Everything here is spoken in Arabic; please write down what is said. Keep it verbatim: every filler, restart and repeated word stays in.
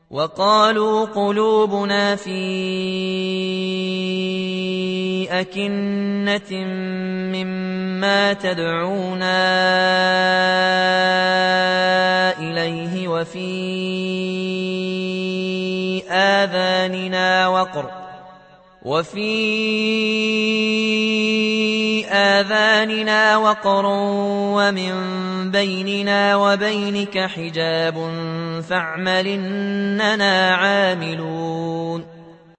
وقالوا قلوبنا في أكنة مما تدعونا إليه وفي آذاننا وقر وفي آذاننا وقر ومن بيننا وبينك حجاب فاعمل إننا عاملون